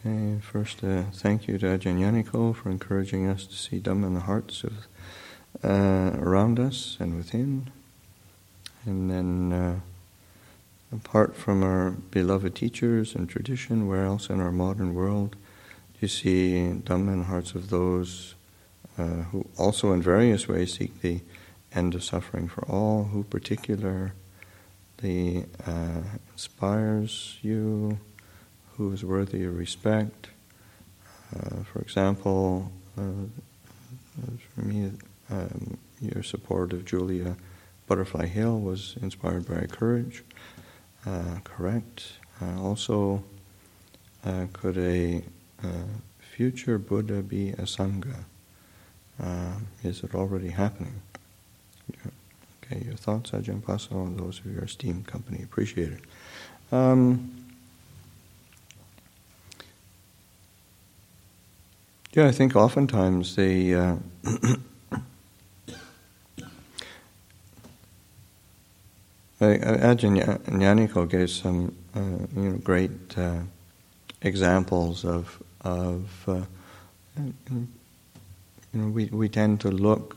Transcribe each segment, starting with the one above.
Okay, first thank you to Ajahn Yaniko for encouraging us to see Dhamma in the hearts of around us and within. And then apart from our beloved teachers and tradition, where else in our modern world do you see Dhamma in the hearts of those who also in various ways seek the end of suffering for all? Who particularly inspires you? Who is worthy of respect? For example, for me, your support of Julia Butterfly Hill was inspired by courage. Correct. Also, could a future Buddha be a Sangha? Is it already happening? Okay, your thoughts, Ajahn Paso, and those of your esteemed company. Appreciate it. Yeah, I think oftentimes Ajahn Yaniko gave some great examples of we tend to look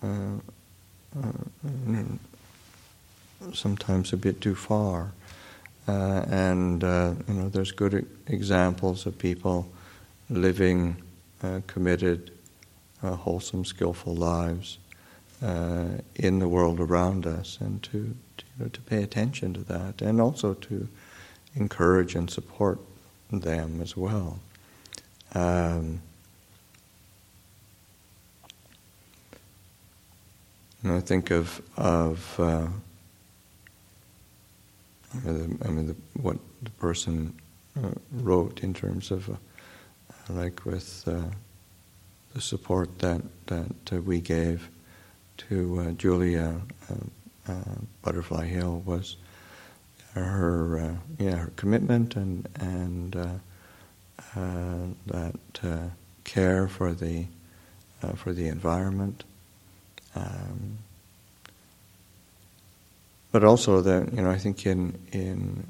sometimes a bit too far, and there's good examples of people living committed, wholesome, skillful lives in the world around us, and to pay attention to that, and also to encourage and support them as well. I think of what the person wrote in terms of like with the support that we gave to Julia Butterfly Hill was her commitment and that care for the environment, but also that I think in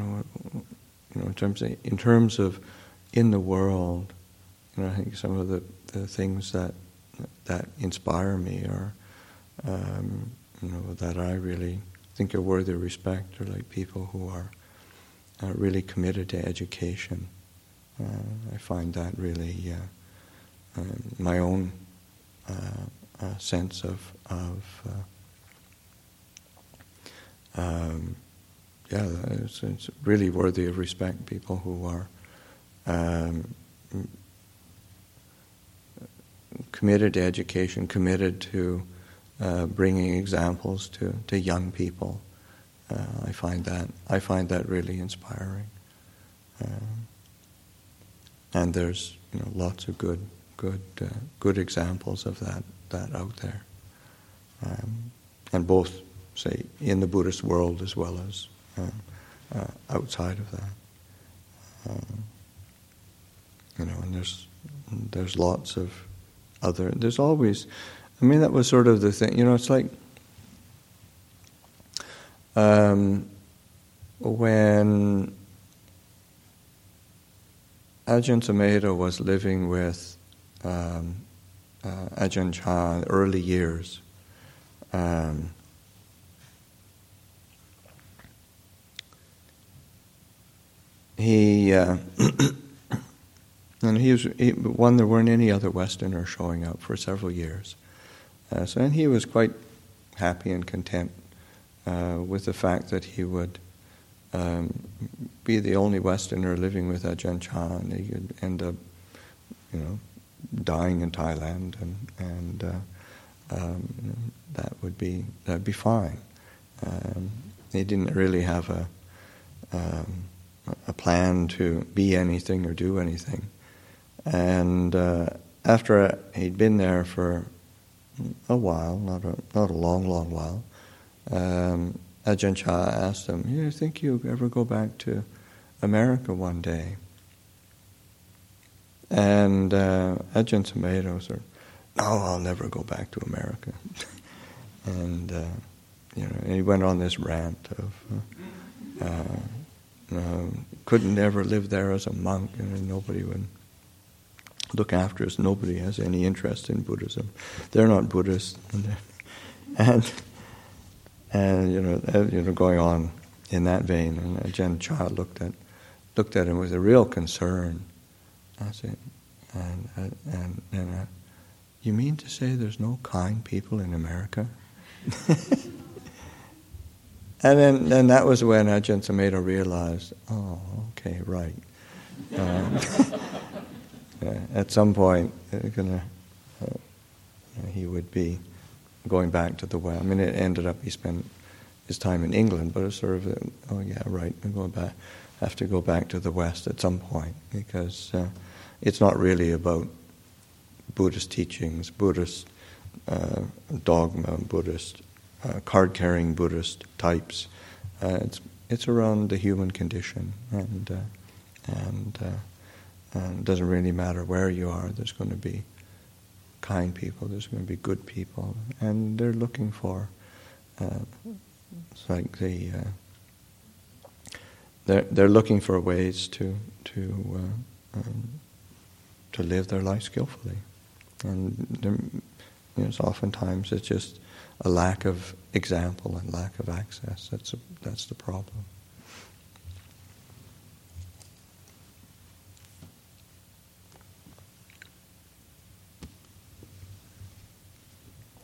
terms of in the world, I think some of the things that inspire me are that I really think are worthy of respect are like people who are really committed to education. I find that really my own sense of it's really worthy of respect. People who are committed to education, committed to bringing examples to young people. I find that really inspiring, and there's lots of good examples of that out there, and both say in the Buddhist world as well as outside of that. And there's lots of other. There's always. That was sort of the thing. It's like when Ajahn Sumedho was living with Ajahn Chah in the early years. And there weren't any other Westerners showing up for several years. And he was quite happy and content with the fact that he would be the only Westerner living with Ajahn Chah, and he could end up, dying in Thailand, and that'd be fine. He didn't really have a plan to be anything or do anything. And after he'd been there for a while, not a long while, Ajahn Chah asked him, "You think you'll ever go back to America one day?" And Ajahn Sumedho said, "No, I'll never go back to America." And he went on this rant of couldn't ever live there as a monk, and nobody would look after us. Nobody has any interest in Buddhism. They're not Buddhists, and going on in that vein. And Ajahn Chah looked at him with a real concern. I said, you mean to say there's no kind people in America? And then that was when Ajahn Sumedho realized, oh, okay, right. At some point, he would be going back to the West. I mean, it ended up he spent his time in England, but it's sort of, oh yeah, right, I'm going back. Have to go back to the West at some point, because it's not really about Buddhist teachings, Buddhist dogma, Buddhist card-carrying Buddhist types. It's around the human condition, and it doesn't really matter where you are. There's going to be kind people. There's going to be good people, and they're looking for. It's like they're looking for ways to live their life skillfully, and oftentimes it's just a lack of example and lack of access. That's the problem.